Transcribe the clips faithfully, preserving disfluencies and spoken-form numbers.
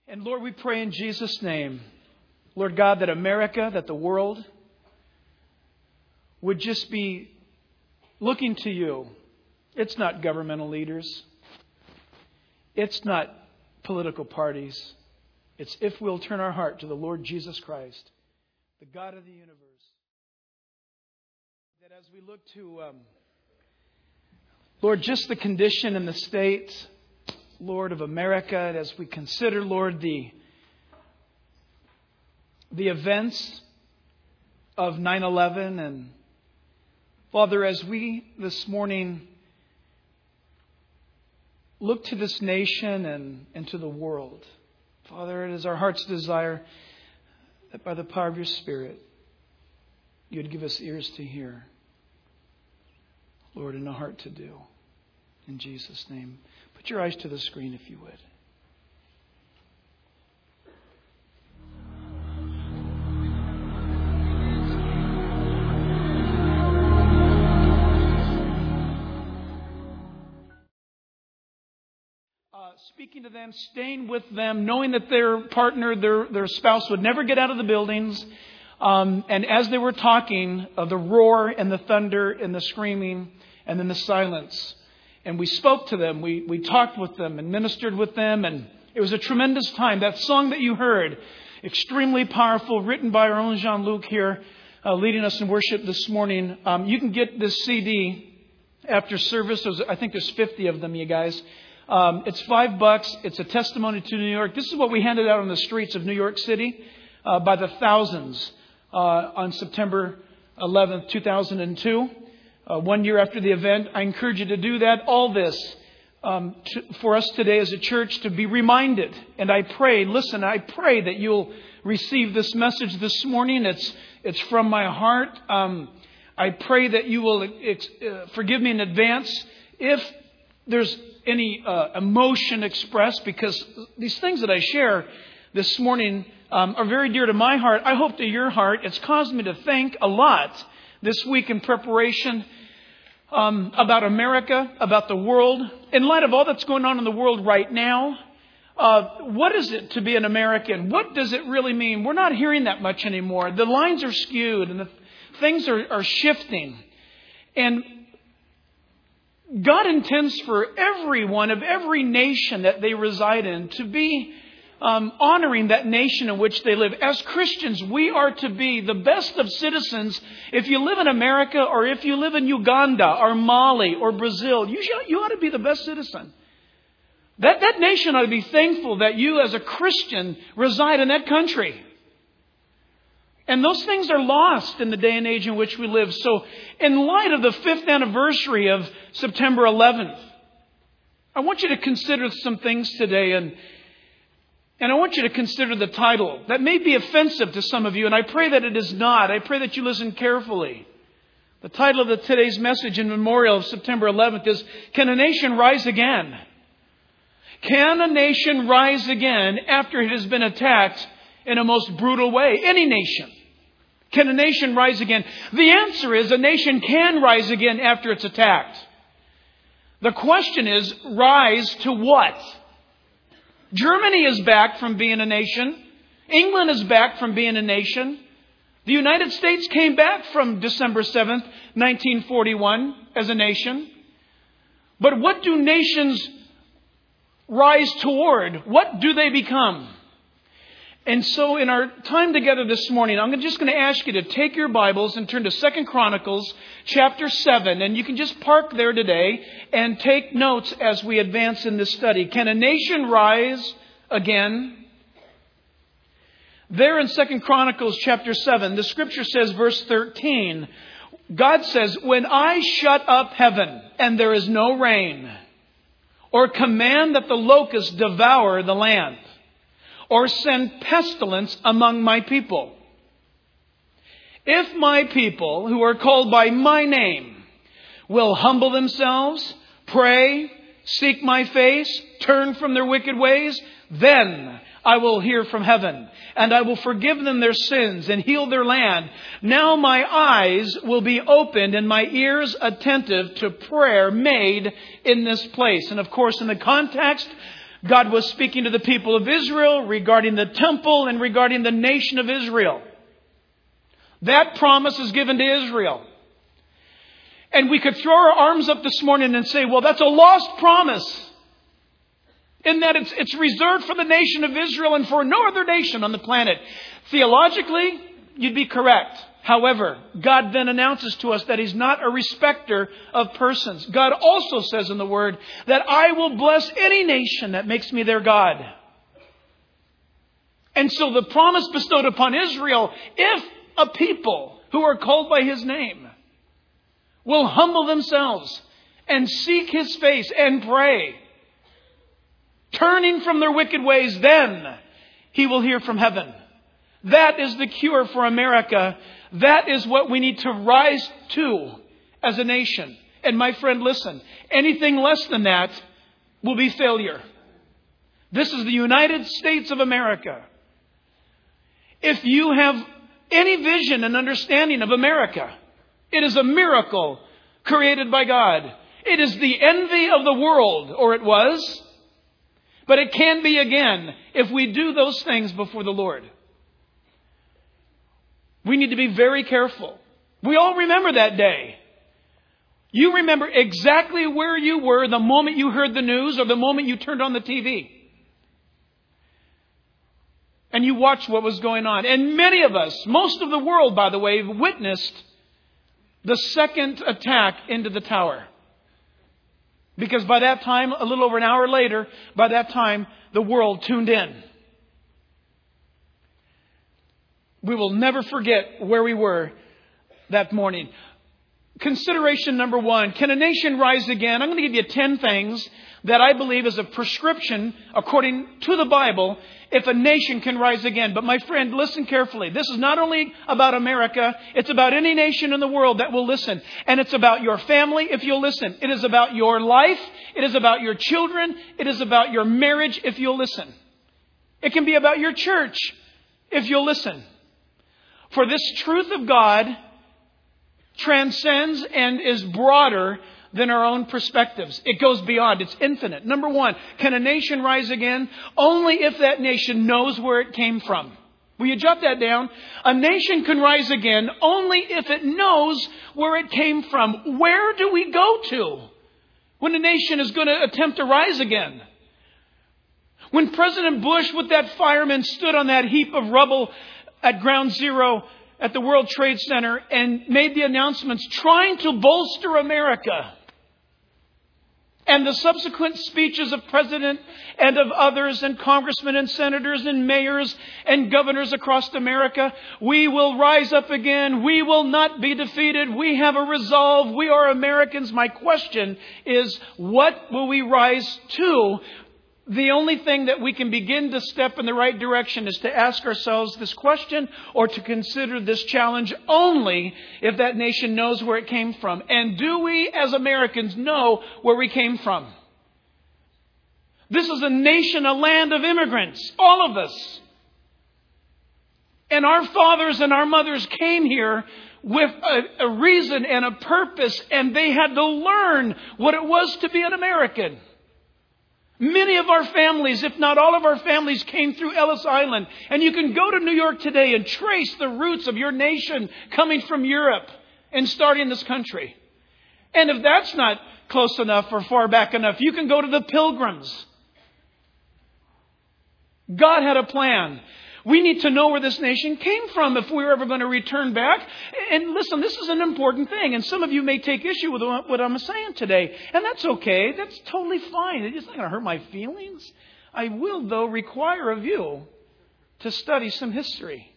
And Lord, we pray in Jesus' name, Lord God, that America, that the world would just be looking to you. It's not governmental leaders. It's not political parties. It's if we'll turn our heart to the Lord Jesus Christ, the God of the universe. That as we look to, um, Lord, just the condition and the state, Lord, of America, and as we consider, Lord, the, the events of nine eleven, and Father, as we this morning look to this nation and, and to the world, Father, it is our heart's desire that by the power of your Spirit, you would give us ears to hear, Lord, and a heart to do. In Jesus' name. Put your eyes to the screen if you would. Uh, speaking to them, staying with them, knowing that their partner, their, their spouse would never get out of the buildings. Um, and as they were talking, uh, the roar and the thunder and the screaming and then the silence. And we spoke to them, we, we talked with them and ministered with them. And it was a tremendous time. That song that you heard, extremely powerful, written by our own Jean-Luc here, uh, leading us in worship this morning. Um, you can get this C D after service. There's, I think there's fifty of them, you guys. Um, it's five bucks. It's a testimony to New York. This is what we handed out on the streets of New York City uh, by the thousands uh, on September eleventh, two thousand two. Uh, one year after the event. I encourage you to do that. All this um, to, for us today as a church to be reminded. And I pray, listen, I pray that you'll receive this message this morning. It's it's from my heart. Um, I pray that you will ex- uh, forgive me in advance if there's any uh, emotion expressed, because these things that I share this morning um, are very dear to my heart. I hope to your heart. It's caused me to think a lot this week in preparation um, about America, about the world. In light of all that's going on in the world right now, uh, what is it to be an American? What does it really mean? We're not hearing that much anymore. The lines are skewed and the things are, are shifting. And God intends for everyone of every nation that they reside in to be Um, honoring that nation in which they live. As Christians, we are to be the best of citizens. If you live in America or if you live in Uganda or Mali or Brazil, you, should, you ought to be the best citizen. That, that nation ought to be thankful that you as a Christian reside in that country. And those things are lost in the day and age in which we live. So in light of the fifth anniversary of September eleventh, I want you to consider some things today, and And I want you to consider the title. That may be offensive to some of you, and I pray that it is not. I pray that you listen carefully. The title of the, today's message in memorial of September eleventh is, Can a Nation Rise Again? Can a nation rise again after it has been attacked in a most brutal way? Any nation. Can a nation rise again? The answer is a nation can rise again after it's attacked. The question is, rise to what? Germany is back from being a nation. England is back from being a nation. The United States came back from December seventh, nineteen forty-one as a nation. But what do nations rise toward? What do they become? And so in our time together this morning, I'm just going to ask you to take your Bibles and turn to Second Chronicles chapter seven. And you can just park there today and take notes as we advance in this study. Can a nation rise again? There in Second Chronicles chapter seven, the scripture says, verse thirteen, God says, When I shut up heaven and there is no rain, or command that the locusts devour the land, or send pestilence among my people. If my people, who are called by my name, will humble themselves, pray, seek my face, turn from their wicked ways, then I will hear from heaven, and I will forgive them their sins and heal their land. Now my eyes will be opened and my ears attentive to prayer made in this place. And of course, in the context, God was speaking to the people of Israel regarding the temple and regarding the nation of Israel. That promise is given to Israel. And we could throw our arms up this morning and say, well, that's a lost promise. In that it's, it's reserved for the nation of Israel and for no other nation on the planet. Theologically, you'd be correct. However, God then announces to us that He's not a respecter of persons. God also says in the Word that I will bless any nation that makes me their God. And so the promise bestowed upon Israel, if a people who are called by His name will humble themselves and seek His face and pray, turning from their wicked ways, then He will hear from heaven. That is the cure for America. That is what we need to rise to as a nation. And my friend, listen, anything less than that will be failure. This is the United States of America. If you have any vision and understanding of America, it is a miracle created by God. It is the envy of the world, or it was. But it can be again if we do those things before the Lord. We need to be very careful. We all remember that day. You remember exactly where you were the moment you heard the news or the moment you turned on the T V. And you watched what was going on. And many of us, most of the world, by the way, witnessed the second attack into the tower. Because by that time, a little over an hour later, by that time, the world tuned in. We will never forget where we were that morning. Consideration number one, can a nation rise again? I'm going to give you ten things that I believe is a prescription, according to the Bible, if a nation can rise again. But my friend, listen carefully. This is not only about America, it's about any nation in the world that will listen. And it's about your family if you'll listen. It is about your life. It is about your children. It is about your marriage if you'll listen. It can be about your church if you'll listen. For this truth of God transcends and is broader than our own perspectives. It goes beyond. It's infinite. Number one, can a nation rise again? Only if that nation knows where it came from. Will you jot that down? A nation can rise again only if it knows where it came from. Where do we go to when a nation is going to attempt to rise again? When President Bush with that fireman stood on that heap of rubble at Ground Zero at the World Trade Center and made the announcements trying to bolster America. And the subsequent speeches of President and of others and congressmen and senators and mayors and governors across America. We will rise up again. We will not be defeated. We have a resolve. We are Americans. My question is, what will we rise to? The only thing that we can begin to step in the right direction is to ask ourselves this question or to consider this challenge only if that nation knows where it came from. And do we as Americans know where we came from? This is a nation, a land of immigrants, all of us. And our fathers and our mothers came here with a, a reason and a purpose, and they had to learn what it was to be an American. Many of our families, if not all of our families, came through Ellis Island. And you can go to New York today and trace the roots of your nation coming from Europe and starting this country. And if that's not close enough or far back enough, you can go to the Pilgrims. God had a plan. We need to know where this nation came from if we're ever going to return back. And listen, this is an important thing. And some of you may take issue with what I'm saying today. And that's okay. That's totally fine. It's not going to hurt my feelings. I will, though, require of you to study some history.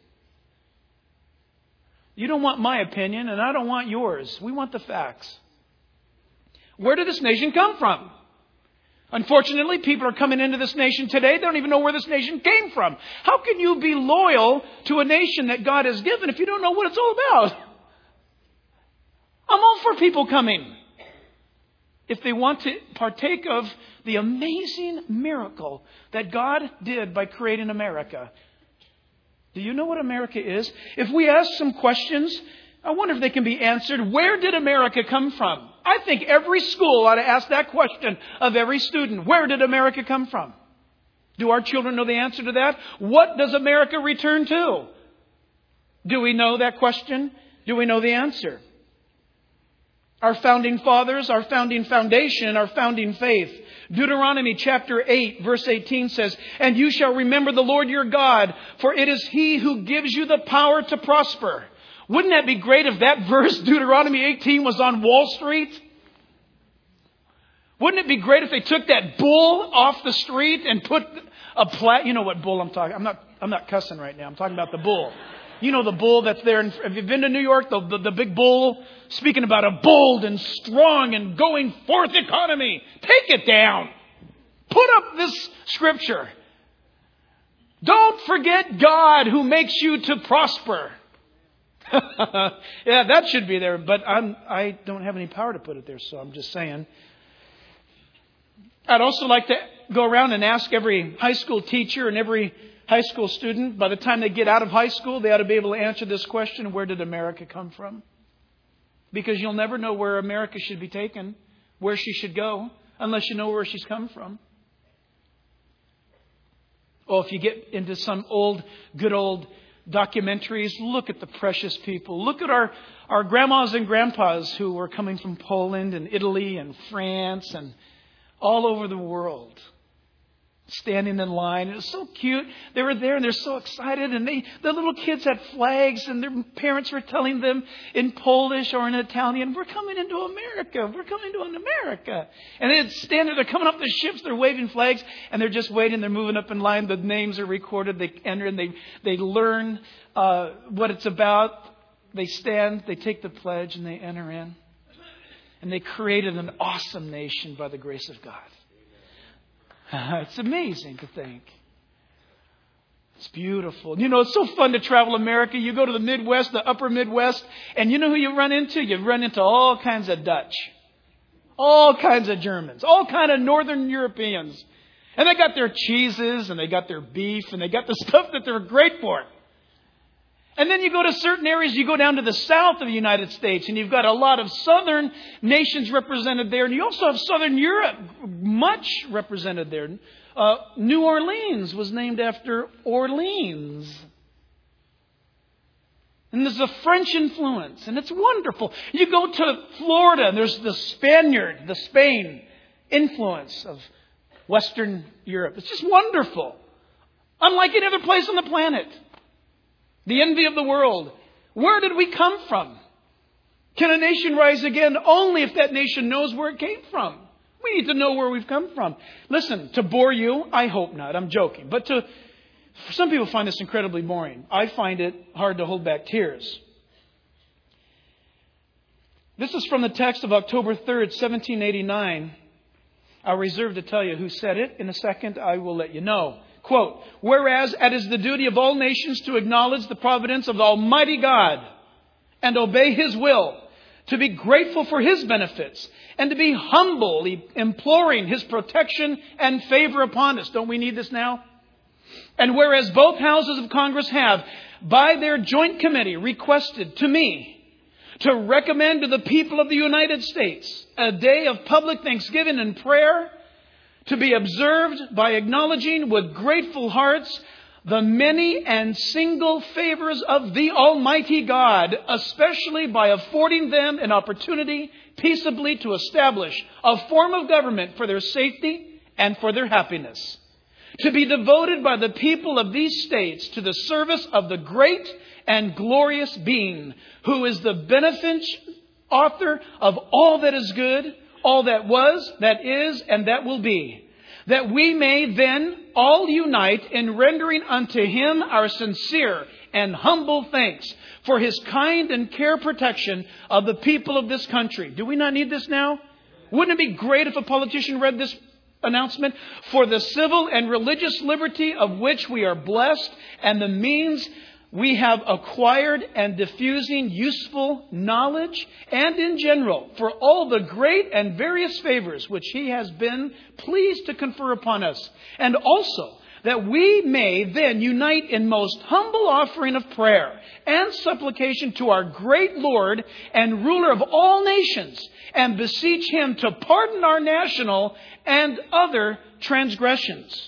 You don't want my opinion, and I don't want yours. We want the facts. Where did this nation come from? Unfortunately, people are coming into this nation today. They don't even know where this nation came from. How can you be loyal to a nation that God has given if you don't know what it's all about? I'm all for people coming if they want to partake of the amazing miracle that God did by creating America. Do you know what America is? If we ask some questions, I wonder if they can be answered. Where did America come from? I think every school ought to ask that question of every student. Where did America come from? Do our children know the answer to that? What does America return to? Do we know that question? Do we know the answer? Our founding fathers, our founding foundation, our founding faith. Deuteronomy chapter eight, verse eighteen says, "And you shall remember the Lord your God, for it is He who gives you the power to prosper." Wouldn't that be great if that verse, Deuteronomy eighteen, was on Wall Street? Wouldn't it be great if they took that bull off the street and put a plat? You know what bull I'm talking. I'm not. I'm not cussing right now. I'm talking about the bull. You know the bull that's there. In, have you been to New York? The, the the big bull, speaking about a bold and strong and going forth economy. Take it down. Put up this scripture. Don't forget God who makes you to prosper. Yeah, that should be there. But I'm I don't have any power to put it there, so I'm just saying. I'd also like to go around and ask every high school teacher and every high school student, by the time they get out of high school, they ought to be able to answer this question: where did America come from? Because you'll never know where America should be taken, where she should go, unless you know where she's come from. Oh, if you get into some old, good old documentaries, look at the precious people. Look at our, our grandmas and grandpas who were coming from Poland and Italy and France and all over the world, standing in line. It was so cute. They were there and they're so excited. And they, the little kids had flags and their parents were telling them in Polish or in Italian, "We're coming into America. We're coming to an America." And they'd stand there. They're coming up the ships. They're waving flags and they're just waiting. They're moving up in line. The names are recorded. They enter and they, they learn uh, what it's about. They stand. They take the pledge and they enter in. And they created an awesome nation by the grace of God. It's amazing to think. It's beautiful. You know, it's so fun to travel America. You go to the Midwest, the upper Midwest, and you know who you run into? You run into all kinds of Dutch, all kinds of Germans, all kinds of Northern Europeans. And they got their cheeses and they got their beef and they got the stuff that they're great for. And then you go to certain areas, you go down to the south of the United States, and you've got a lot of southern nations represented there. And you also have southern Europe, much represented there. Uh, New Orleans was named after Orleans. And there's a French influence, and it's wonderful. You go to Florida, and there's the Spaniard, the Spain influence of Western Europe. It's just wonderful. Unlike any other place on the planet. The envy of the world. Where did we come from? Can a nation rise again? Only if that nation knows where it came from. We need to know where we've come from. Listen, to bore you, I hope not. I'm joking. But to, some people find this incredibly boring. I find it hard to hold back tears. This is from the text of October third, seventeen eighty-nine. I'll reserve to tell you who said it. In a second, I will let you know. Quote, "Whereas it is the duty of all nations to acknowledge the providence of the Almighty God and obey His will, to be grateful for His benefits, and to be humble, imploring His protection and favor upon us." Don't we need this now? "And whereas both houses of Congress have, by their joint committee, requested to me to recommend to the people of the United States a day of public thanksgiving and prayer, to be observed by acknowledging with grateful hearts the many and single favors of the Almighty God, especially by affording them an opportunity peaceably to establish a form of government for their safety and for their happiness, to be devoted by the people of these states to the service of the great and glorious Being, who is the beneficent author of all that is good, all that was, that is, and that will be, that we may then all unite in rendering unto Him our sincere and humble thanks for His kind and care protection of the people of this country." Do we not need this now? Wouldn't it be great if a politician read this announcement? "For the civil and religious liberty of which we are blessed, and the means we have acquired and diffusing useful knowledge, and in general, for all the great and various favors which He has been pleased to confer upon us. And also, that we may then unite in most humble offering of prayer and supplication to our great Lord and ruler of all nations, and beseech Him to pardon our national and other transgressions,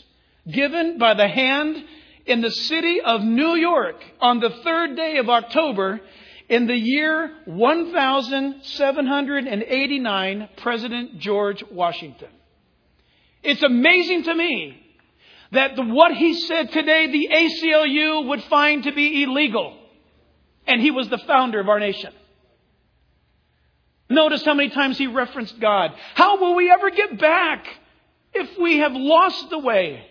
given by the hand in the city of New York on the third day of October in the year one thousand seven hundred eighty-nine, President George Washington. It's amazing to me that the, what he said today, the A C L U would find to be illegal. And he was the founder of our nation. Notice how many times he referenced God. How will we ever get back if we have lost the way?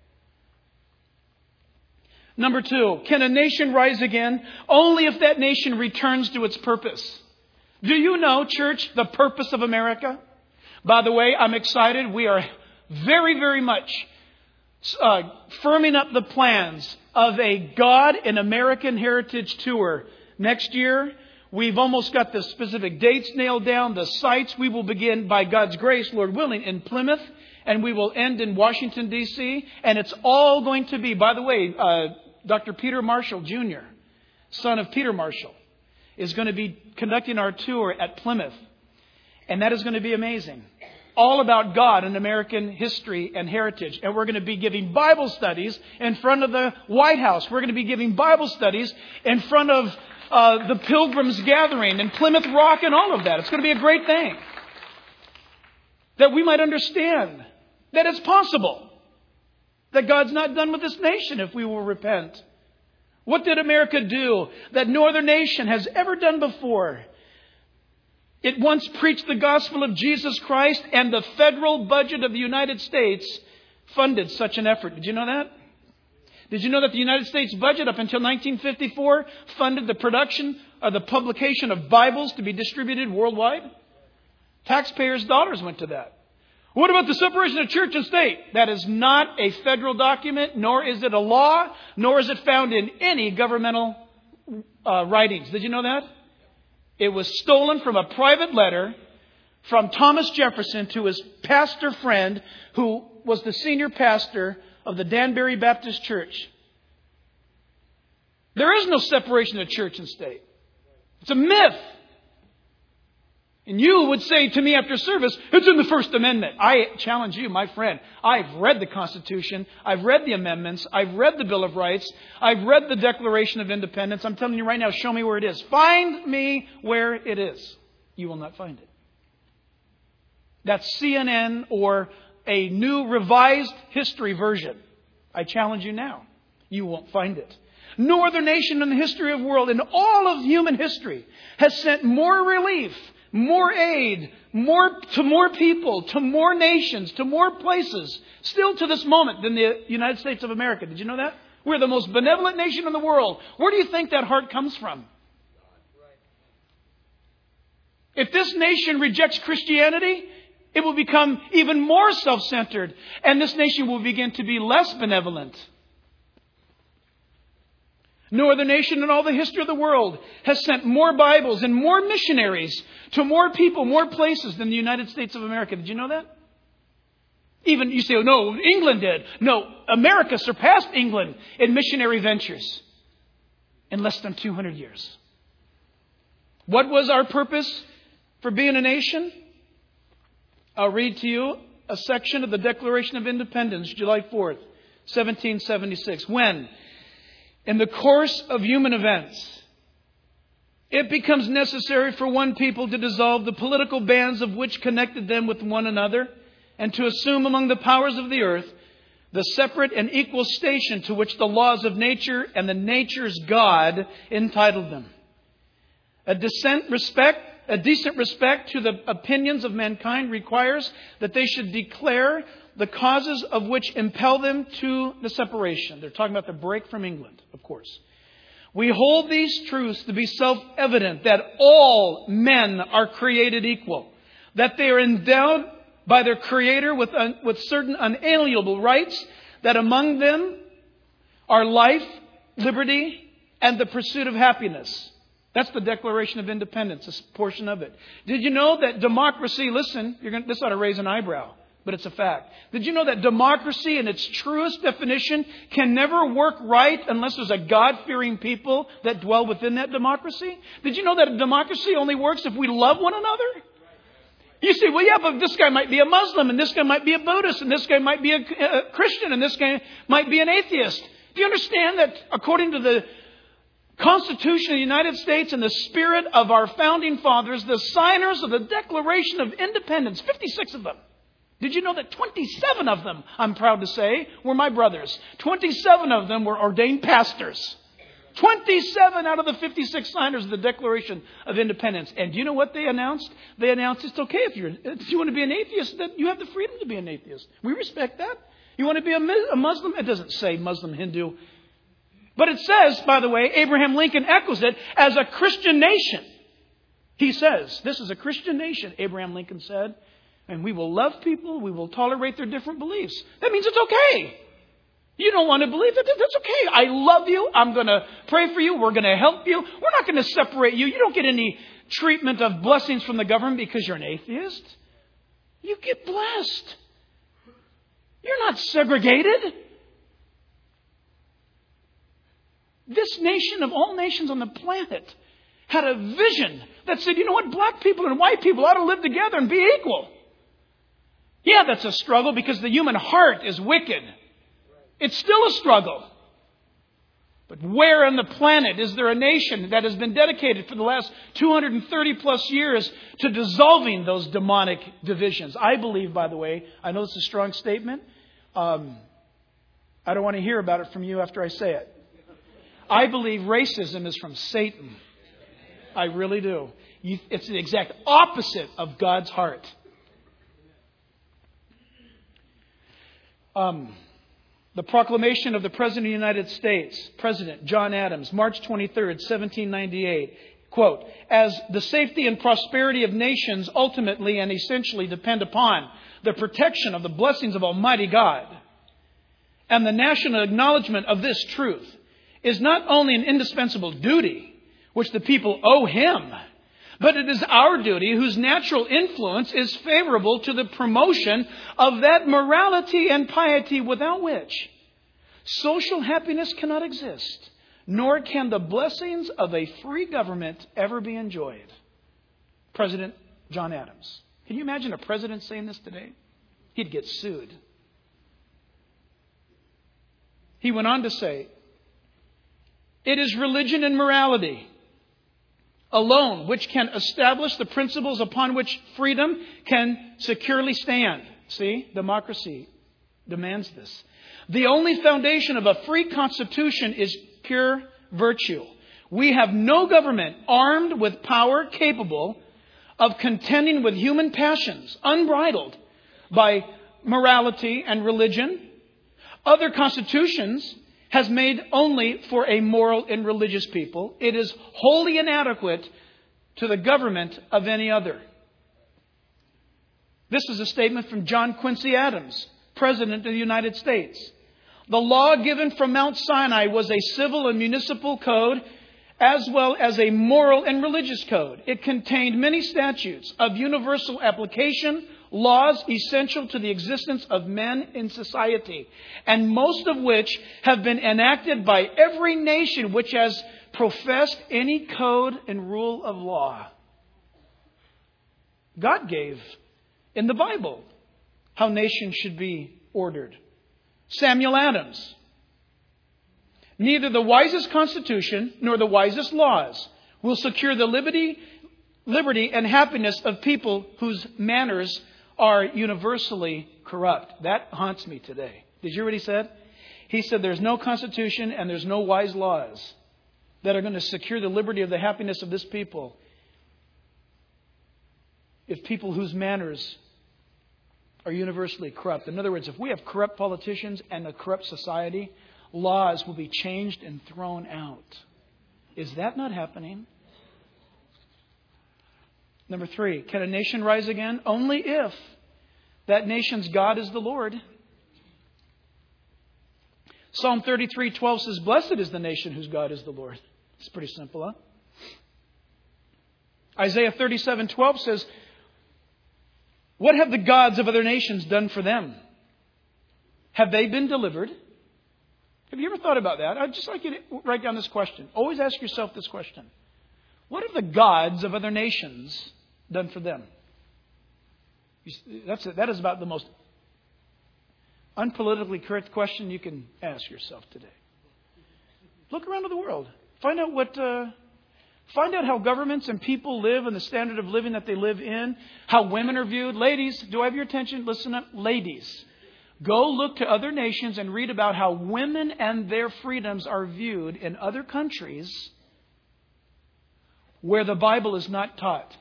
Number two, can a nation rise again? Only if that nation returns to its purpose. Do you know, church, the purpose of America? By the way, I'm excited. We are very, very much uh, firming up the plans of a God and American Heritage Tour next year. We've almost got the specific dates nailed down, the sites. We will begin, by God's grace, Lord willing, in Plymouth, and we will end in Washington, D C And it's all going to be, by the way, uh, Doctor Peter Marshall, Junior, son of Peter Marshall, is going to be conducting our tour at Plymouth. And that is going to be amazing. All about God and American history and heritage. And we're going to be giving Bible studies in front of the White House. We're going to be giving Bible studies in front of uh, the Pilgrims Gathering and Plymouth Rock and all of that. It's going to be a great thing. That we might understand that it's possible. That God's not done with this nation if we will repent. What did America do that no other nation has ever done before? It once preached the gospel of Jesus Christ, and the federal budget of the United States funded such an effort. Did you know that? Did you know that the United States budget up until nineteen fifty-four funded the production or the publication of Bibles to be distributed worldwide? Taxpayers' dollars went to that. What about the separation of church and state? That is not a federal document, nor is it a law, nor is it found in any governmental uh, writings. Did you know that? It was stolen from a private letter from Thomas Jefferson to his pastor friend, who was the senior pastor of the Danbury Baptist Church. There is no separation of church and state. It's a myth. And you would say to me after service, it's in the First Amendment. I challenge you, my friend. I've read the Constitution. I've read the amendments. I've read the Bill of Rights. I've read the Declaration of Independence. I'm telling you right now, show me where it is. Find me where it is. You will not find it. That's C N N or a new revised history version. I challenge you now. You won't find it. No other nation in the history of the world, in all of human history, has sent more relief, more aid, more to more people, to more nations, to more places, still to this moment, than the United States of America. Did you know that? We're the most benevolent nation in the world. Where do you think that heart comes from? If this nation rejects Christianity, it will become even more self-centered, and this nation will begin to be less benevolent. No other nation in all the history of the world has sent more Bibles and more missionaries to more people, more places than the United States of America. Did you know that? Even you say, oh, no, England did. No, America surpassed England in missionary ventures in less than two hundred years. What was our purpose for being a nation? I'll read to you a section of the Declaration of Independence, July fourth, seventeen seventy-six. When, in the course of human events, it becomes necessary for one people to dissolve the political bands of which connected them with one another, and to assume among the powers of the earth the separate and equal station to which the laws of nature and the nature's God entitled them. A decent respect, a decent respect to the opinions of mankind requires that they should declare the causes of which impel them to the separation. They're talking about the break from England, of course. We hold these truths to be self-evident, that all men are created equal, that they are endowed by their Creator with, un, with certain unalienable rights, that among them are life, liberty, and the pursuit of happiness. That's the Declaration of Independence, a portion of it. Did you know that democracy, listen, you're going, this ought to raise an eyebrow, but it's a fact. Did you know that democracy in its truest definition can never work right unless there's a God-fearing people that dwell within that democracy? Did you know that a democracy only works if we love one another? You say, well, yeah, but this guy might be a Muslim, and this guy might be a Buddhist, and this guy might be a, a Christian, and this guy might be an atheist. Do you understand that according to the Constitution of the United States and the spirit of our founding fathers, the signers of the Declaration of Independence, fifty-six of them, did you know that twenty-seven of them, I'm proud to say, were my brothers? twenty-seven of them were ordained pastors. twenty-seven out of the fifty-six signers of the Declaration of Independence. And do you know what they announced? They announced it's okay if, you're, if you want to be an atheist, that you have the freedom to be an atheist. We respect that. You want to be a, a Muslim? It doesn't say Muslim, Hindu. But it says, by the way, Abraham Lincoln echoes it, as a Christian nation. He says, this is a Christian nation, Abraham Lincoln said. And we will love people. We will tolerate their different beliefs. That means it's okay. You don't want to believe it? That's okay. I love you. I'm going to pray for you. We're going to help you. We're not going to separate you. You don't get any treatment of blessings from the government because you're an atheist. You get blessed. You're not segregated. This nation of all nations on the planet had a vision that said, you know what, black people and white people ought to live together and be equal. Yeah, that's a struggle because the human heart is wicked. It's still a struggle. But where on the planet is there a nation that has been dedicated for the last two hundred thirty plus years to dissolving those demonic divisions? I believe, by the way, I know it's a strong statement. Um, I don't want to hear about it from you after I say it. I believe racism is from Satan. I really do. You, it's the exact opposite of God's heart. Um, the proclamation of the President of the United States, President John Adams, March twenty-third, seventeen ninety-eight, quote, as the safety and prosperity of nations ultimately and essentially depend upon the protection of the blessings of Almighty God, and the national acknowledgement of this truth is not only an indispensable duty which the people owe Him, but it is our duty whose natural influence is favorable to the promotion of that morality and piety without which social happiness cannot exist, nor can the blessings of a free government ever be enjoyed. President John Adams. Can you imagine a president saying this today? He'd get sued. He went on to say, it is religion and morality alone which can establish the principles upon which freedom can securely stand. See, democracy demands this. The only foundation of a free constitution is pure virtue. We have no government armed with power capable of contending with human passions, unbridled by morality and religion. Other constitutions has made only for a moral and religious people. It is wholly inadequate to the government of any other. This is a statement from John Quincy Adams, President of the United States. The law given from Mount Sinai was a civil and municipal code as well as a moral and religious code. It contained many statutes of universal application, laws essential to the existence of men in society, and most of which have been enacted by every nation which has professed any code and rule of law. God gave in the Bible how nations should be ordered. Samuel Adams. Neither the wisest constitution nor the wisest laws will secure the liberty, liberty and happiness of people whose manners are universally corrupt. That haunts me today. Did you hear what he said? He said there's no constitution and there's no wise laws that are going to secure the liberty of the happiness of this people if people whose manners are universally corrupt. In other words, if we have corrupt politicians and a corrupt society, laws will be changed and thrown out. Is that not happening? Number three, can a nation rise again? Only if that nation's God is the Lord. Psalm thirty-three twelve says, blessed is the nation whose God is the Lord. It's pretty simple, huh? Isaiah thirty-seven twelve says, what have the gods of other nations done for them? Have they been delivered? Have you ever thought about that? I'd just like you to write down this question. Always ask yourself this question. What have the gods of other nations done for them? That's that is about the most unpolitically correct question you can ask yourself today. Look around the world. Find out what. Uh, find out how governments and people live and the standard of living that they live in. How women are viewed. Ladies, do I have your attention? Listen up, ladies. Go look to other nations and read about how women and their freedoms are viewed in other countries where the Bible is not taught.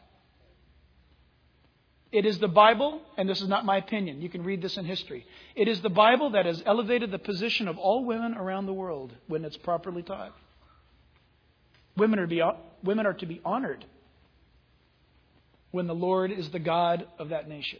It is the Bible, and this is not my opinion. You can read this in history. It is the Bible that has elevated the position of all women around the world when it's properly taught. Women are, be, women are to be honored when the Lord is the God of that nation.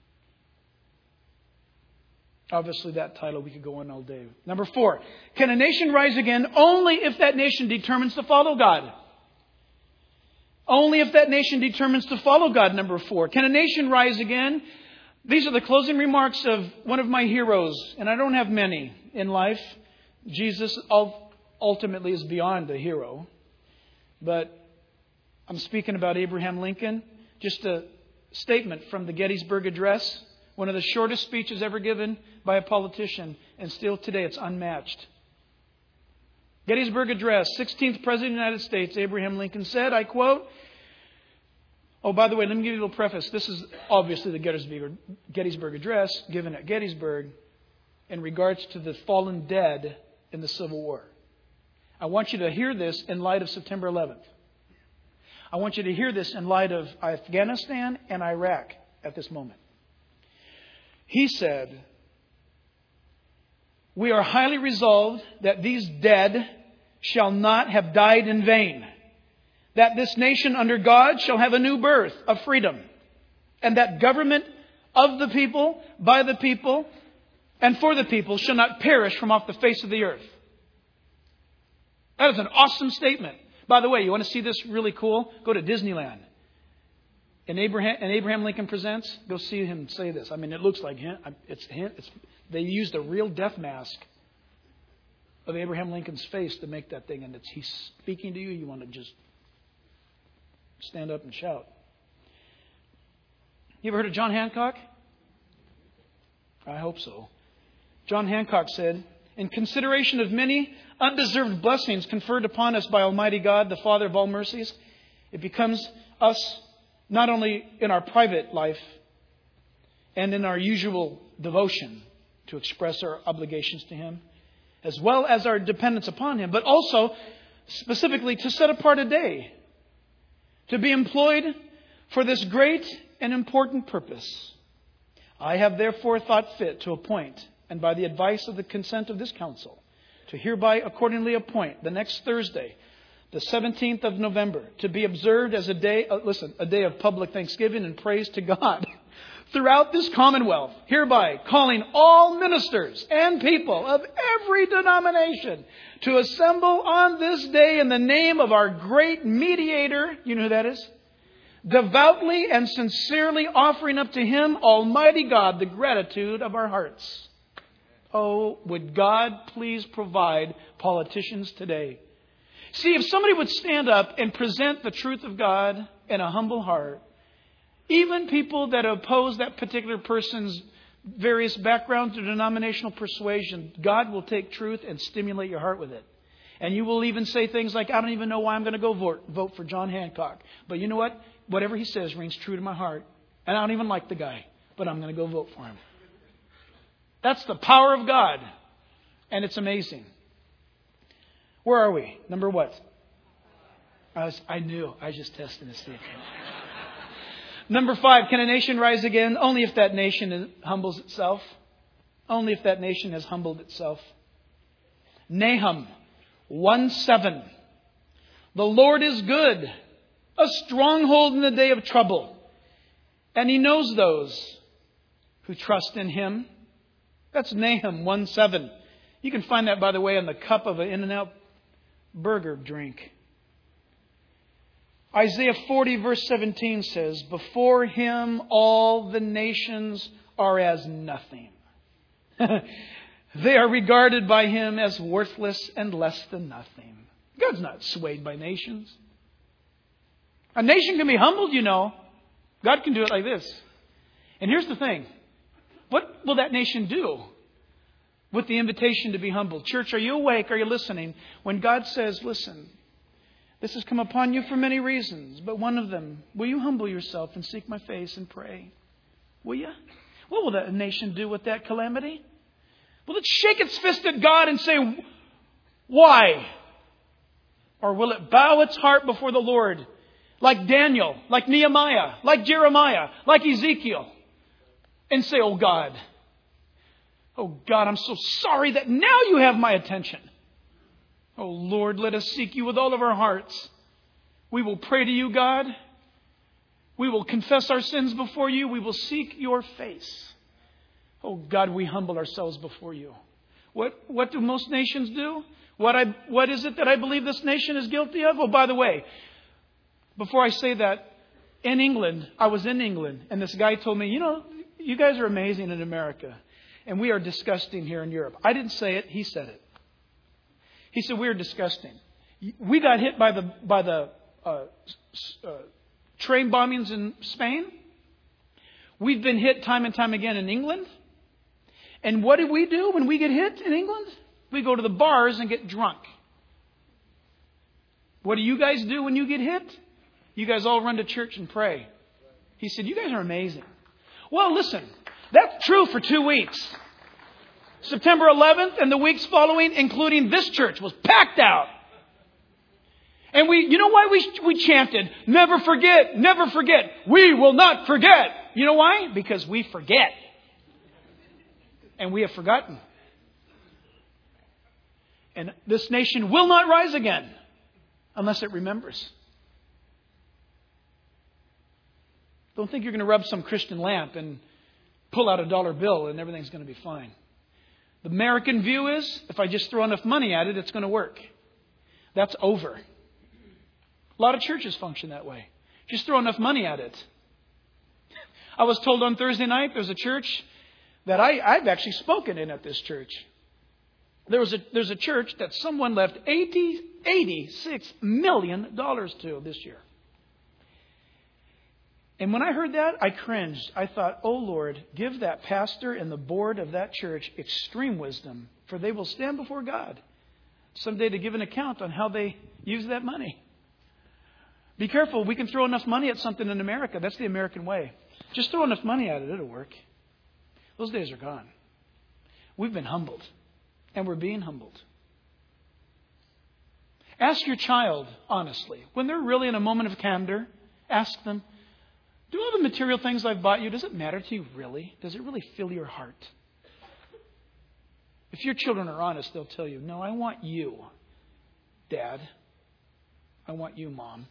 Obviously, that title, we could go on all day. Number four, can a nation rise again only if that nation determines to follow God? Only if that nation determines to follow God, number four. Can a nation rise again? These are the closing remarks of one of my heroes, and I don't have many in life. Jesus ultimately is beyond a hero. But I'm speaking about Abraham Lincoln. Just a statement from the Gettysburg Address, one of the shortest speeches ever given by a politician, and still today it's unmatched. Gettysburg Address, sixteenth President of the United States, Abraham Lincoln said, I quote, oh, by the way, let me give you a little preface. This is obviously the Gettysburg, Gettysburg Address given at Gettysburg in regards to the fallen dead in the Civil War. I want you to hear this in light of September eleventh. I want you to hear this in light of Afghanistan and Iraq at this moment. He said, we are highly resolved that these dead shall not have died in vain, that this nation under God shall have a new birth of freedom, and that government of the people, by the people, and for the people shall not perish from off the face of the earth. That is an awesome statement. By the way, you want to see this really cool? Go to Disneyland. And Abraham, and Abraham Lincoln Presents, go see him say this. I mean, it looks like him. It's him. It's, they used a real death mask of Abraham Lincoln's face to make that thing. And it's, he's speaking to you. You want to just stand up and shout. You ever heard of John Hancock? I hope so. John Hancock said, in consideration of many undeserved blessings conferred upon us by Almighty God, the Father of all mercies, it becomes us not only in our private life and in our usual devotion to express our obligations to Him, as well as our dependence upon Him, but also specifically to set apart a day to be employed for this great and important purpose. I have therefore thought fit to appoint, and by the advice of the consent of this council, to hereby accordingly appoint the next Thursday, the seventeenth of November, to be observed as a day, uh, listen, a day of public thanksgiving and praise to God throughout this Commonwealth, hereby calling all ministers and people of every denomination to assemble on this day in the name of our great mediator, you know who that is? Devoutly and sincerely offering up to Him, Almighty God, the gratitude of our hearts. Oh, would God please provide politicians today? See, if somebody would stand up and present the truth of God in a humble heart, even people that oppose that particular person's various backgrounds or denominational persuasion, God will take truth and stimulate your heart with it. And you will even say things like, I don't even know why I'm going to go vote, vote for John Hancock. But you know what? Whatever he says rings true to my heart. And I don't even like the guy, but I'm going to go vote for him. That's the power of God. And it's amazing. Where are we? Number what? I, was, I knew. I was just testing to see if Number five, can a nation rise again? Only if that nation humbles itself. Only if that nation has humbled itself. Nahum one seven. The Lord is good, a stronghold in the day of trouble. And He knows those who trust in Him. That's Nahum one seven. You can find that, by the way, on the cup of an In-N-Out burger drink. Isaiah forty verse seventeen says, before Him all the nations are as nothing. They are regarded by Him as worthless and less than nothing. God's not swayed by nations. A nation can be humbled, you know. God can do it like this. And here's the thing. What will that nation do with the invitation to be humble? Church, are you awake? Are you listening? When God says, listen, this has come upon you for many reasons, but one of them, will you humble yourself and seek my face and pray? Will you? What will that nation do with that calamity? Will it shake its fist at God and say, why? Or will it bow its heart before the Lord like Daniel, like Nehemiah, like Jeremiah, like Ezekiel, and say, oh God, oh God, I'm so sorry that now you have my attention. Oh Lord, let us seek you with all of our hearts. We will pray to you, God. We will confess our sins before you. We will seek your face. Oh God, we humble ourselves before you. What, what do most nations do? What, I, what is it that I believe this nation is guilty of? Oh, by the way, before I say that, in England, I was in England, and this guy told me, you know, you guys are amazing in America, and we are disgusting here in Europe. I didn't say it. He said it. He said, we are disgusting. We got hit by the, by the uh, uh, train bombings in Spain. We've been hit time and time again in England. And what do we do when we get hit in England? We go to the bars and get drunk. What do you guys do when you get hit? You guys all run to church and pray. He said, you guys are amazing. Well, listen, that's true for two weeks. September eleventh and the weeks following, including this church, was packed out. And we, you know why we, we chanted, never forget, never forget. We will not forget. You know why? Because we forget. And we have forgotten. And this nation will not rise again unless it remembers. Don't think you're going to rub some Christian lamp and pull out a dollar bill and everything's going to be fine. The American view is, if I just throw enough money at it, it's going to work. That's over. A lot of churches function that way. Just throw enough money at it. I was told on Thursday night, there's a church that I, I've actually spoken in at this church. There was a, there's a church that someone left eighty, eighty-six million dollars to this year. And when I heard that, I cringed. I thought, oh Lord, give that pastor and the board of that church extreme wisdom, for they will stand before God someday to give an account on how they use that money. Be careful. We can throw enough money at something in America. That's the American way. Just throw enough money at it. It'll work. Those days are gone. We've been humbled. And we're being humbled. Ask your child, honestly, when they're really in a moment of candor, ask them, do all the material things I've bought you, does it matter to you really? Does it really fill your heart? If your children are honest, they'll tell you, no, I want you, Dad. I want you, Mom.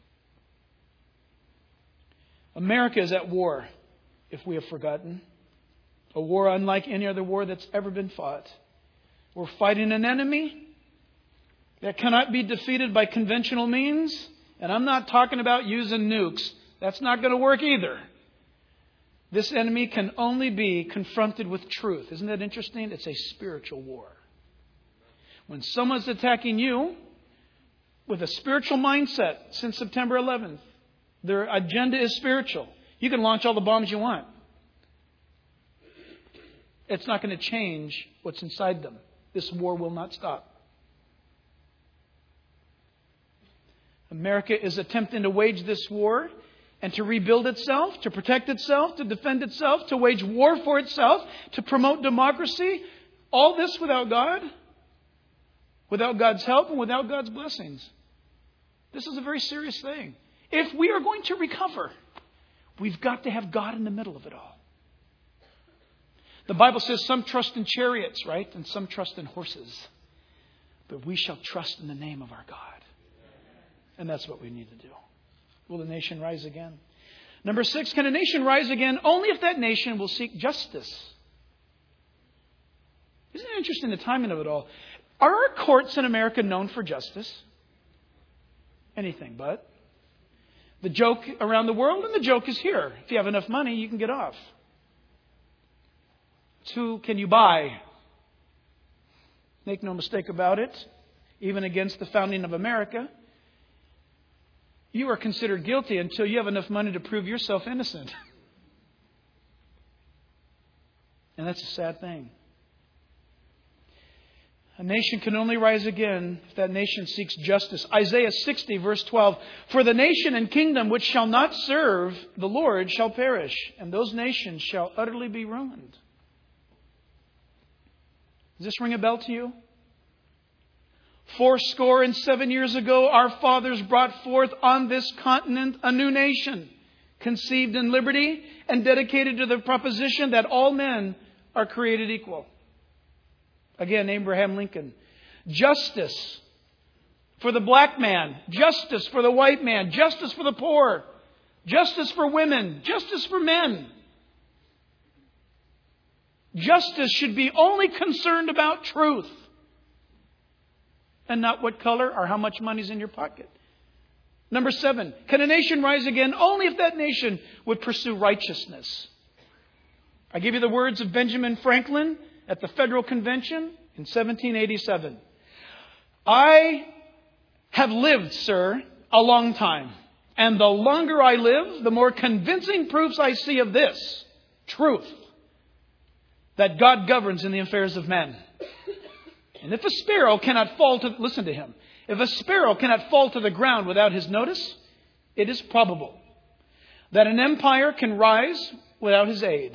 America is at war, if we have forgotten. A war unlike any other war that's ever been fought. We're fighting an enemy that cannot be defeated by conventional means. And I'm not talking about using nukes. That's not going to work either. This enemy can only be confronted with truth. Isn't that interesting? It's a spiritual war. When someone's attacking you with a spiritual mindset since September eleventh, their agenda is spiritual. You can launch all the bombs you want. It's not going to change what's inside them. This war will not stop. America is attempting to wage this war and to rebuild itself, to protect itself, to defend itself, to wage war for itself, to promote democracy. All this without God, without God's help, and without God's blessings. This is a very serious thing. If we are going to recover, we've got to have God in the middle of it all. The Bible says some trust in chariots, right? And some trust in horses. But we shall trust in the name of our God. And that's what we need to do. Will the nation rise again? Number six, can a nation rise again? Only if that nation will seek justice. Isn't it interesting, the timing of it all? Are our courts in America known for justice? Anything but. The joke around the world, and the joke is here. If you have enough money, you can get off. It's who can you buy? Make no mistake about it. Even against the founding of America, you are considered guilty until you have enough money to prove yourself innocent. And that's a sad thing. A nation can only rise again if that nation seeks justice. Isaiah sixty, verse twelve. For the nation and kingdom which shall not serve the Lord shall perish, and those nations shall utterly be ruined. Does this ring a bell to you? Fourscore and seven years ago, our fathers brought forth on this continent a new nation, conceived in liberty and dedicated to the proposition that all men are created equal. Again, Abraham Lincoln. Justice for the black man. Justice for the white man. Justice for the poor. Justice for women. Justice for men. Justice should be only concerned about truth and not what color or how much money's in your pocket. Number seven, can a nation rise again? Only if that nation would pursue righteousness. I give you the words of Benjamin Franklin at the Federal Convention in seventeen eighty-seven. I have lived, sir, a long time. And the longer I live, the more convincing proofs I see of this truth, that God governs in the affairs of men. And if a sparrow cannot fall to, listen to him, if a sparrow cannot fall to the ground without his notice, it is probable that an empire can rise without his aid.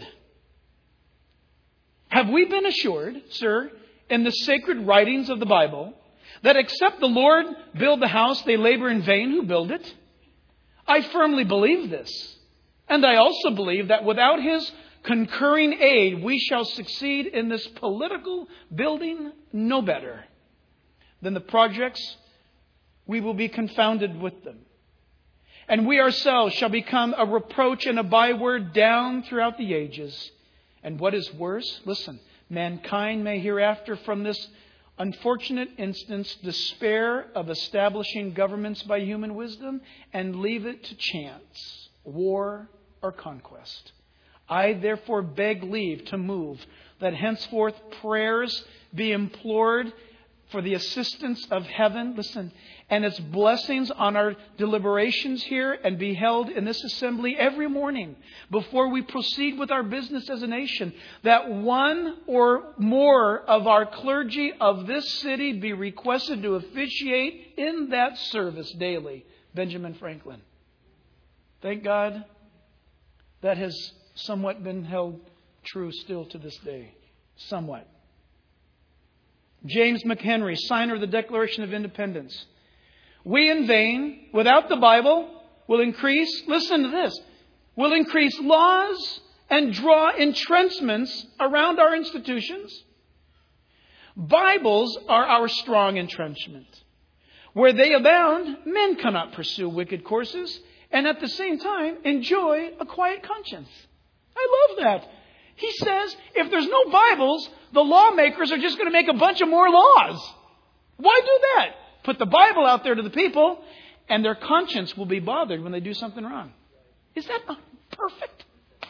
Have we been assured, sir, in the sacred writings of the Bible, that except the Lord build the house, they labor in vain who build it? I firmly believe this. And I also believe that without His concurring aid, we shall succeed in this political building no better than the projects. We will be confounded with them. And we ourselves shall become a reproach and a byword down throughout the ages. And what is worse, listen, mankind may hereafter from this unfortunate instance despair of establishing governments by human wisdom and leave it to chance, war, or conquest. I therefore beg leave to move that henceforth prayers be implored for the assistance of heaven, listen, and its blessings on our deliberations here, and be held in this assembly every morning before we proceed with our business as a nation, that one or more of our clergy of this city be requested to officiate in that service daily. Benjamin Franklin. Thank God that has somewhat been held true still to this day. Somewhat. James McHenry, signer of the Declaration of Independence. We in vain, without the Bible, will increase, listen to this, will increase laws and draw entrenchments around our institutions. Bibles are our strong entrenchment. Where they abound, men cannot pursue wicked courses and at the same time enjoy a quiet conscience. I love that. He says if there's no Bibles, the lawmakers are just going to make a bunch of more laws. Why do that? Put the Bible out there to the people, and their conscience will be bothered when they do something wrong. Is that not perfect?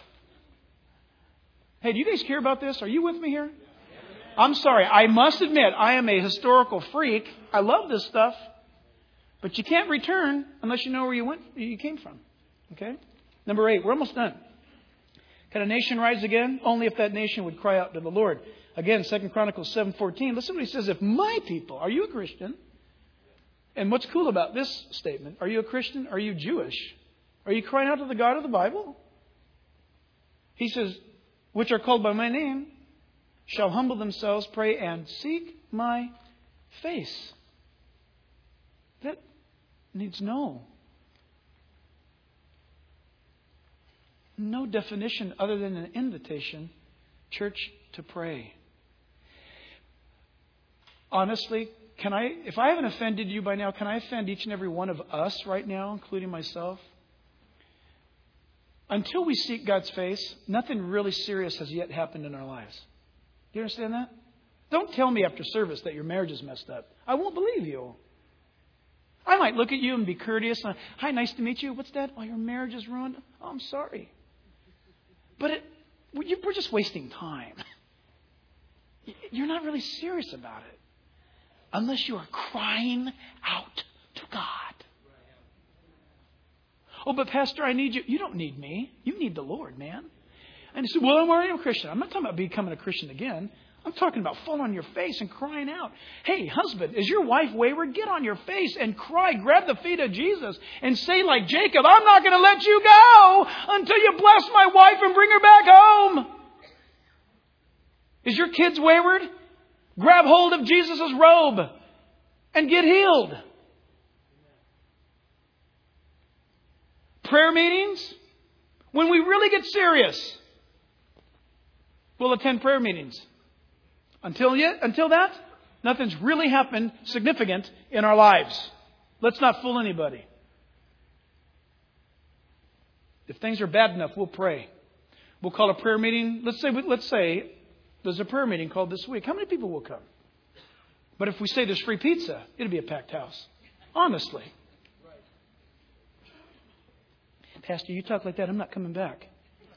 Hey, do you guys care about this? Are you with me here? I'm sorry. I must admit, I am a historical freak. I love this stuff. But you can't return unless you know where you went, you came from. Okay? Number eight. We're almost done. Can a nation rise again? Only if that nation would cry out to the Lord. Again, Second Chronicles seven fourteen. Listen what he says. If my people, are you a Christian? And what's cool about this statement? Are you a Christian? Are you Jewish? Are you crying out to the God of the Bible? He says, which are called by my name, shall humble themselves, pray, and seek my face. That needs no. No definition other than an invitation, church, to pray. Honestly, can I, if I haven't offended you by now, can I offend each and every one of us right now, including myself? Until we seek God's face, nothing really serious has yet happened in our lives. Do you understand that? Don't tell me after service that your marriage is messed up. I won't believe you. I might look at you and be courteous. And, hi, nice to meet you. What's that? Oh, your marriage is ruined. Oh, I'm sorry. But it, we're just wasting time. You're not really serious about it. Unless you are crying out to God. Oh, but Pastor, I need you. You don't need me. You need the Lord, man. And he said, well, I'm already a Christian. I'm not talking about becoming a Christian again. I'm talking about falling on your face and crying out. Hey, husband, is your wife wayward? Get on your face and cry. Grab the feet of Jesus and say like Jacob, I'm not going to let you go until you bless my wife and bring her back home. Is your kids wayward? Grab hold of Jesus' robe and get healed. Prayer meetings, when we really get serious, we'll attend prayer meetings. Until yet, until that, nothing's really happened significant in our lives. Let's not fool anybody. If things are bad enough, we'll pray. We'll call a prayer meeting. Let's say, let's say there's a prayer meeting called this week. How many people will come? But if we say there's free pizza, it'll be a packed house. Honestly. Pastor, you talk like that, I'm not coming back.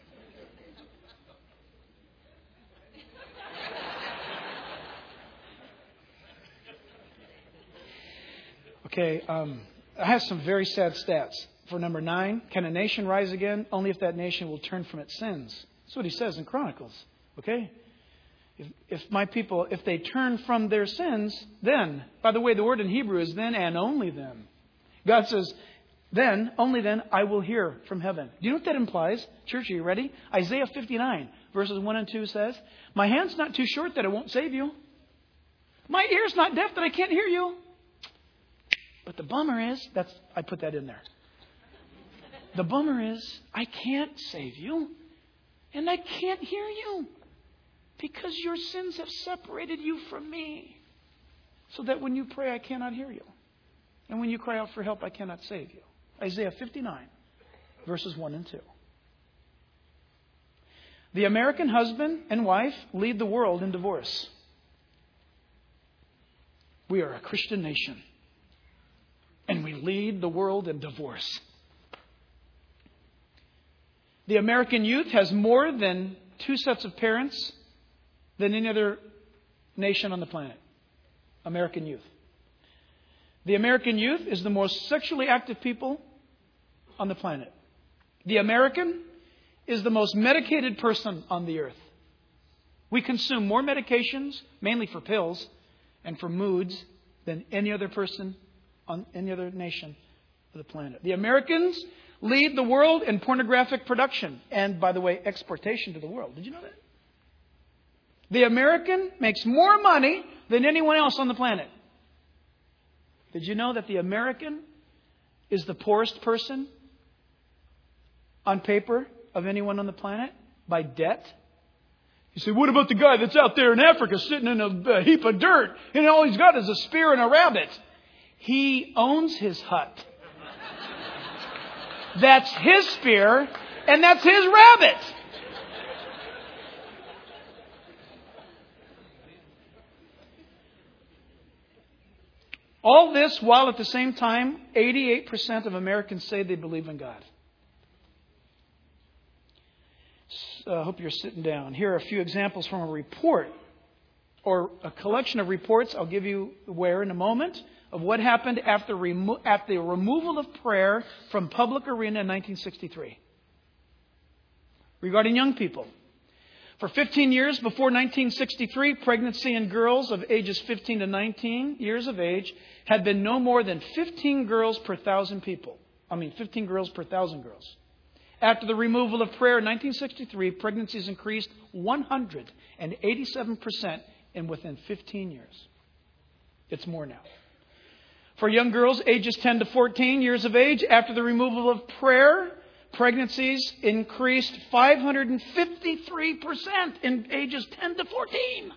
Okay, um, I have some very sad stats. For number nine, can a nation rise again? Only if that nation will turn from its sins. That's what he says in Chronicles. Okay? If, if my people, if they turn from their sins, then, by the way, the word in Hebrew is then and only then. God says, then, only then, I will hear from heaven. Do you know what that implies? Church, are you ready? Isaiah fifty-nine, verses one and two says, my hand's not too short that it won't save you. My ear's not deaf that I can't hear you. But the bummer is, that's I put that in there. The bummer is, I can't save you. And I can't hear you. Because your sins have separated you from me. So that when you pray, I cannot hear you. And when you cry out for help, I cannot save you. Isaiah fifty-nine, verses one and two. The American husband and wife lead the world in divorce. We are a Christian nation. And we lead the world in divorce. The American youth has more than two sets of parents than any other nation on the planet. American youth. The American youth is the most sexually active people on the planet. The American is the most medicated person on the earth. We consume more medications, mainly for pills and for moods, than any other person on any other nation of the planet. The Americans lead the world in pornographic production and, by the way, exportation to the world. Did you know that? The American makes more money than anyone else on the planet. Did you know that the American is the poorest person on paper of anyone on the planet by debt? You say, what about the guy that's out there in Africa sitting in a, a heap of dirt and all he's got is a spear and a rabbit? He owns his hut. That's his spear and that's his rabbit. All this while at the same time, eighty-eight percent of Americans say they believe in God. I uh, hope you're sitting down. Here are a few examples from a report or a collection of reports. I'll give you where in a moment of what happened after remo- at the removal of prayer from public arena in nineteen sixty-three. Regarding young people. For fifteen years before nineteen sixty-three, pregnancy in girls of ages fifteen to nineteen years of age had been no more than fifteen girls per thousand people. I mean, fifteen girls per thousand girls. After the removal of prayer in nineteen sixty-three, pregnancies increased one hundred eighty-seven percent in within fifteen years. It's more now. For young girls ages ten to fourteen years of age, after the removal of prayer, pregnancies increased five hundred fifty-three percent in ages ten to fourteen.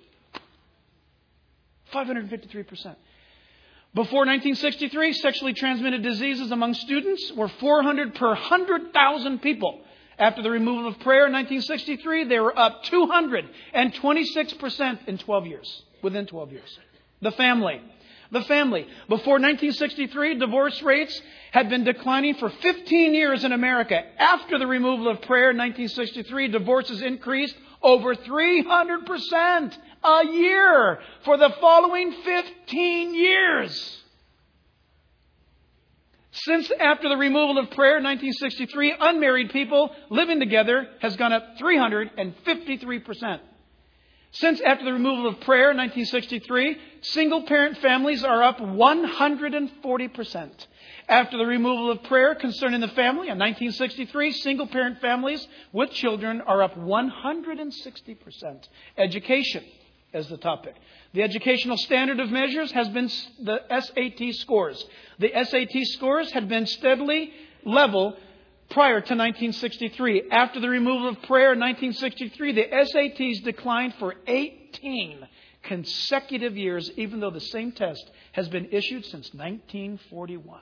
five hundred fifty-three percent. Before nineteen sixty-three, sexually transmitted diseases among students were four hundred per one hundred thousand people. After the removal of prayer in nineteen sixty-three, they were up two hundred twenty-six percent in twelve years, within twelve years. The family. The family. Before nineteen sixty-three, divorce rates had been declining for fifteen years in America. After the removal of prayer in nineteen sixty-three, divorces increased over three hundred percent a year for the following fifteen years. Since after the removal of prayer in nineteen sixty-three, unmarried people living together has gone up three hundred fifty-three percent. Since after the removal of prayer in nineteen sixty-three, single-parent families are up one hundred forty percent. After the removal of prayer concerning the family in nineteen sixty-three, single-parent families with children are up one hundred sixty percent. Education is the topic. The educational standard of measures has been the S A T scores. The S A T scores had been steadily level prior to nineteen sixty-three. After the removal of prayer in nineteen sixty-three, the S A Ts declined for eighteen consecutive years, even though the same test has been issued since nineteen forty-one.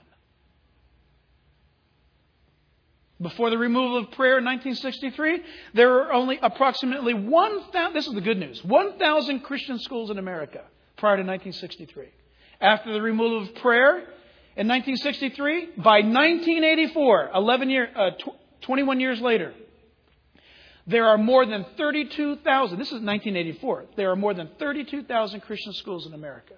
Before the removal of prayer in nineteen sixty-three, there were only approximately one thousand, this is the good news, one thousand Christian schools in America prior to nineteen sixty-three. After the removal of prayer in nineteen sixty-three, by nineteen eighty-four, eleven year, uh, tw- twenty-one years later, there are more than thirty-two thousand, this is nineteen eighty-four, there are more than thirty-two thousand Christian schools in America.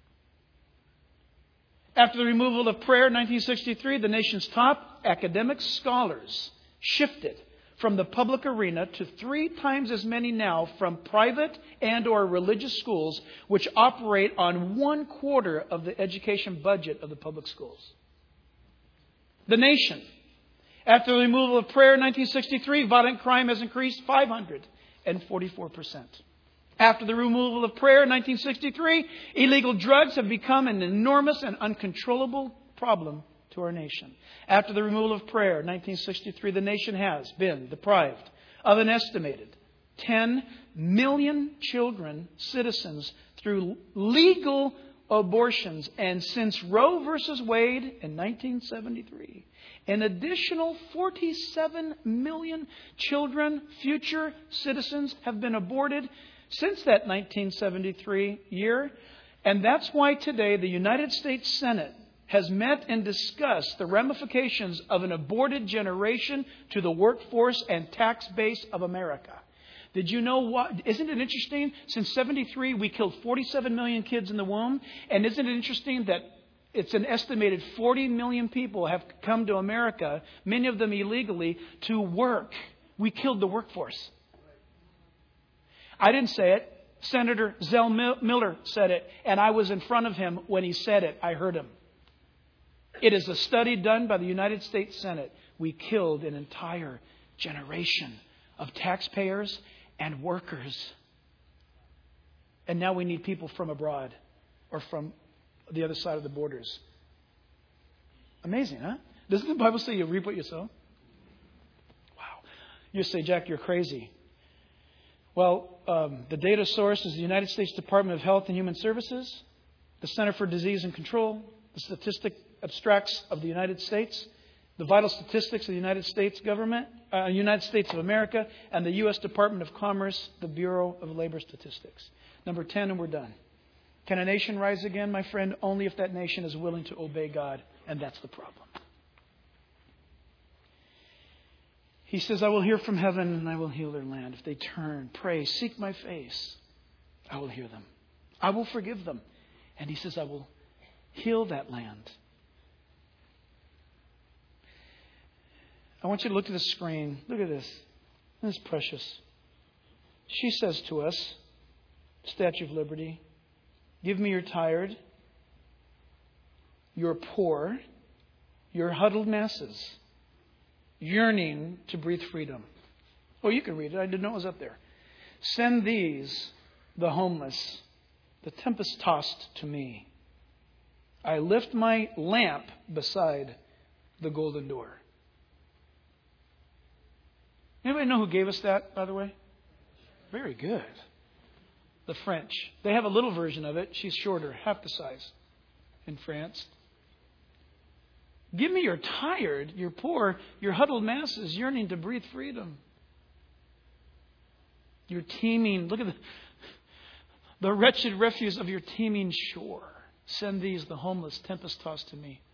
After the removal of prayer in nineteen sixty-three, the nation's top academic scholars shifted from the public arena to three times as many now from private and or religious schools, which operate on one quarter of the education budget of the public schools. The nation. After the removal of prayer in nineteen sixty-three, violent crime has increased five hundred forty-four percent. After the removal of prayer in nineteen sixty-three, illegal drugs have become an enormous and uncontrollable problem to our nation. After the removal of prayer in nineteen sixty-three, the nation has been deprived of an estimated ten million children, citizens, through legal abortions. And since Roe versus Wade in nineteen seventy-three, an additional forty-seven million children, future citizens, have been aborted since that nineteen seventy-three year. And that's why today the United States Senate has met and discussed the ramifications of an aborted generation to the workforce and tax base of America. Did you know what? Isn't it interesting? Since seventy-three, we killed forty-seven million kids in the womb. And isn't it interesting that it's an estimated forty million people have come to America, many of them illegally, to work. We killed the workforce. I didn't say it. Senator Zell Miller said it, and I was in front of him when he said it. I heard him. It is a study done by the United States Senate. We killed an entire generation of taxpayers and workers. And now we need people from abroad or from the other side of the borders. Amazing, huh? Doesn't the Bible say you reap what you sow? Wow. You say, Jack, you're crazy. Well, um, the data source is the United States Department of Health and Human Services, the Center for Disease and Control, the Statistic Abstracts of the United States, the Vital Statistics of the United States Government, uh, United States of America, and the U S Department of Commerce, the Bureau of Labor Statistics. Number ten, and we're done. Can a nation rise again, my friend? Only if that nation is willing to obey God, and that's the problem. He says, I will hear from heaven and I will heal their land. If they turn, pray, seek my face, I will hear them. I will forgive them. And he says, I will heal that land. I want you to look at the screen. Look at this. This is precious. She says to us, Statue of Liberty, give me your tired, your poor, your huddled masses, yearning to breathe freedom. Oh, you can read it. I didn't know it was up there. Send these, the homeless, the tempest-tossed to me. I lift my lamp beside the golden door. Anybody know who gave us that, by the way? Very good. The French. They have a little version of it. She's shorter, half the size in France. Give me your tired, your poor, your huddled masses yearning to breathe freedom. Your teeming, look at the, the wretched refuse of your teeming shore. Send these, the homeless, tempest-tossed to me.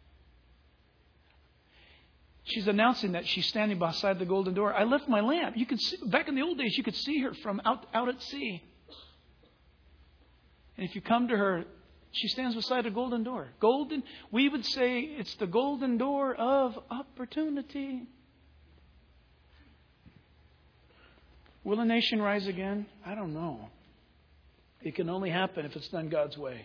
She's announcing that she's standing beside the golden door. I left my lamp. You could see, back in the old days, you could see her from out, out at sea. And if you come to her She stands beside a golden door. Golden, we would say it's the golden door of opportunity. Will a nation rise again? I don't know. It can only happen if it's done God's way.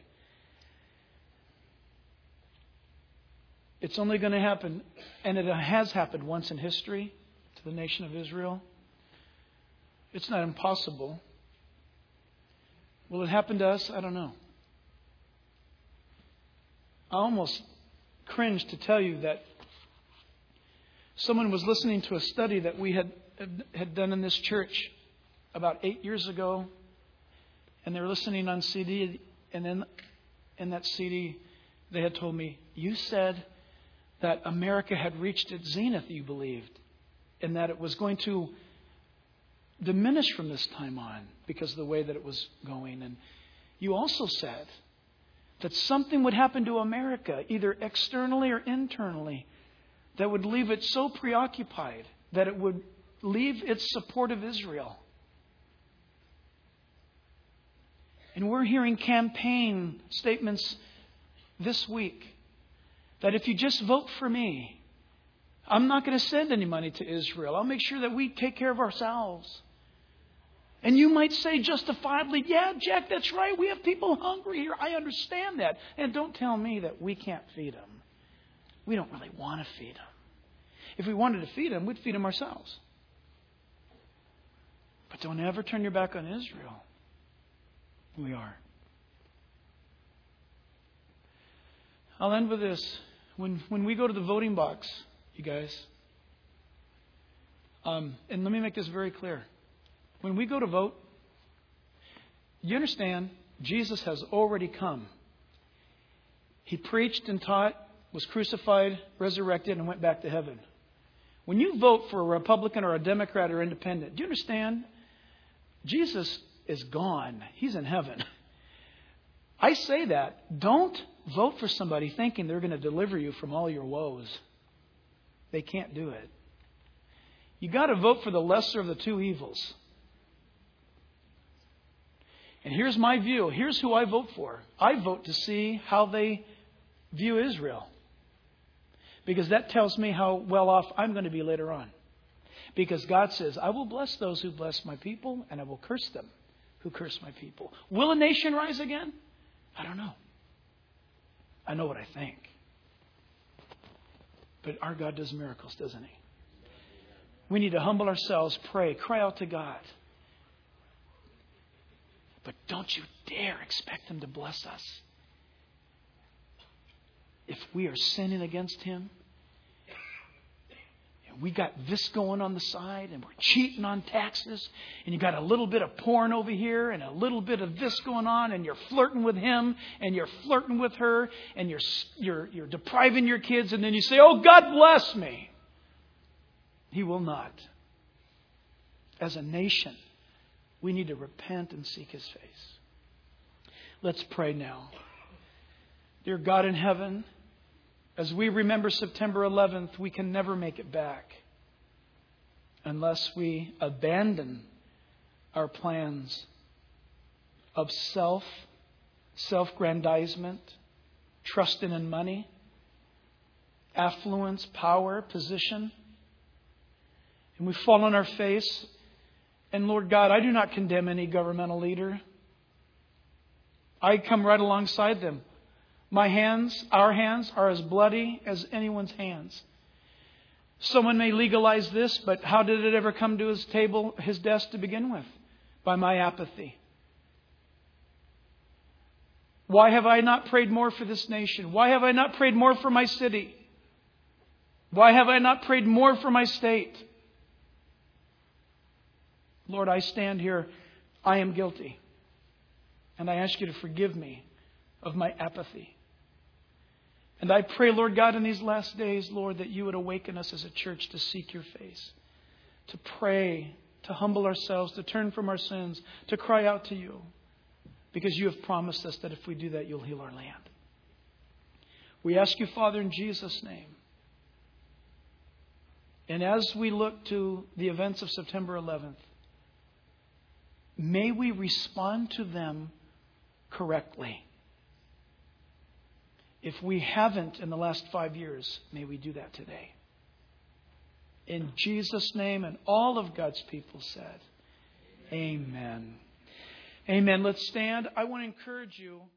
It's only going to happen, and it has happened once in history to the nation of Israel. It's not impossible. Will it happen to us? I don't know. I almost cringe to tell you that someone was listening to a study that we had had done in this church about eight years ago, and they were listening on C D, and then in that C D they had told me, you said that America had reached its zenith, you believed, and that it was going to diminish from this time on because of the way that it was going. And you also said that something would happen to America, either externally or internally, that would leave it so preoccupied that it would leave its support of Israel. And we're hearing campaign statements this week that if you just vote for me, I'm not going to send any money to Israel. I'll make sure that we take care of ourselves. And you might say justifiably, yeah, Jack, that's right. We have people hungry here. I understand that. And don't tell me that we can't feed them. We don't really want to feed them. If we wanted to feed them, we'd feed them ourselves. But don't ever turn your back on Israel. We are. I'll end with this. When when we go to the voting box, you guys, um, and let me make this very clear. When we go to vote, you understand, Jesus has already come. He preached and taught, was crucified, resurrected, and went back to heaven. When you vote for a Republican or a Democrat or independent, do you understand? Jesus is gone. He's in heaven. I say that. Don't vote for somebody thinking they're going to deliver you from all your woes. They can't do it. You got to vote for the lesser of the two evils. And here's my view. Here's who I vote for. I vote to see how they view Israel. Because that tells me how well off I'm going to be later on. Because God says, I will bless those who bless my people, and I will curse them who curse my people. Will a nation rise again? I don't know. I know what I think. But our God does miracles, doesn't He? We need to humble ourselves, pray, cry out to God. But don't you dare expect Him to bless us. If we are sinning against Him, and we got this going on the side, and we're cheating on taxes, and you got a little bit of porn over here, and a little bit of this going on, and you're flirting with him, and you're flirting with her, and you're you're you're depriving your kids, and then you say, "Oh, God bless me." He will not. As a nation, we need to repent and seek His face. Let's pray now. Dear God in heaven, as we remember September eleventh, we can never make it back unless we abandon our plans of self, self-grandizement, trusting in money, affluence, power, position. And we fall on our face. And Lord God, I do not condemn any governmental leader. I come right alongside them. My hands, our hands, are as bloody as anyone's hands. Someone may legalize this, but how did it ever come to his table, his desk to begin with? By my apathy. Why have I not prayed more for this nation? Why have I not prayed more for my city? Why have I not prayed more for my state? Lord, I stand here. I am guilty. And I ask You to forgive me of my apathy. And I pray, Lord God, in these last days, Lord, that You would awaken us as a church to seek Your face, to pray, to humble ourselves, to turn from our sins, to cry out to You. Because You have promised us that if we do that, You'll heal our land. We ask You, Father, in Jesus' name. And as we look to the events of September eleventh, may we respond to them correctly. If we haven't in the last five years, may we do that today. In Jesus' name, and all of God's people said, Amen. Amen. Let's stand. I want to encourage you.